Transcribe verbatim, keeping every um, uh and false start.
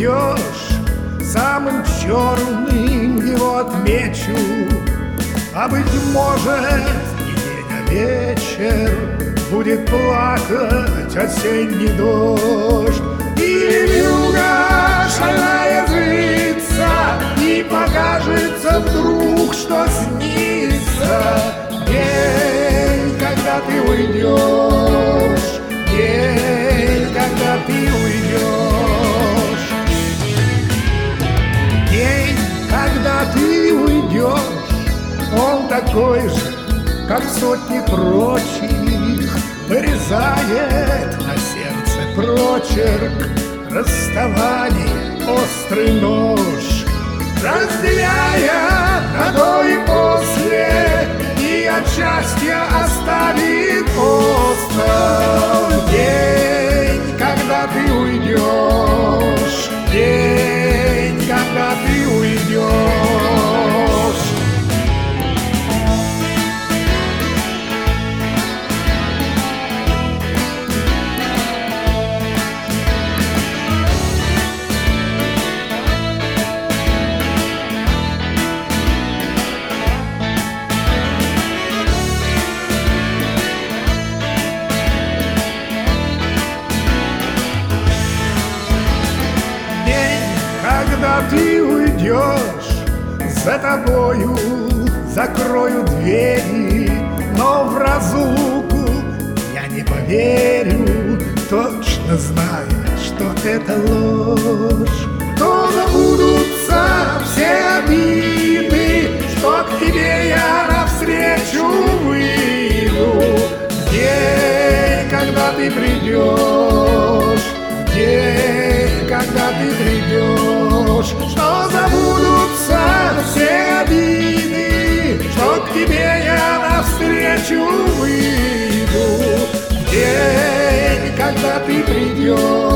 уйдешь, самым черным его отмечу. А быть может, не день, а вечер будет плакать осенний дождь. И вьюга шальная злится, и покажется вдруг, что снится день, когда ты уйдешь, день, когда ты уйдешь, день, когда ты уйдешь. Он такой же, как сотни прочих, вырезает на сердце прочерк расставание, острый нож, разделяя на до и после, и от счастья оставит остров. День, когда ты уйдешь, день, когда ты уйдешь. Когда ты уйдешь, за тобою закрою двери, но в разлуку я не поверю, точно зная, что это ложь. То забудутся все обиды, что к тебе я навстречу выйду. День, когда ты придешь, день, когда ты придешь, что забудутся все обиды, что к тебе я навстречу выйду. День, когда ты придешь.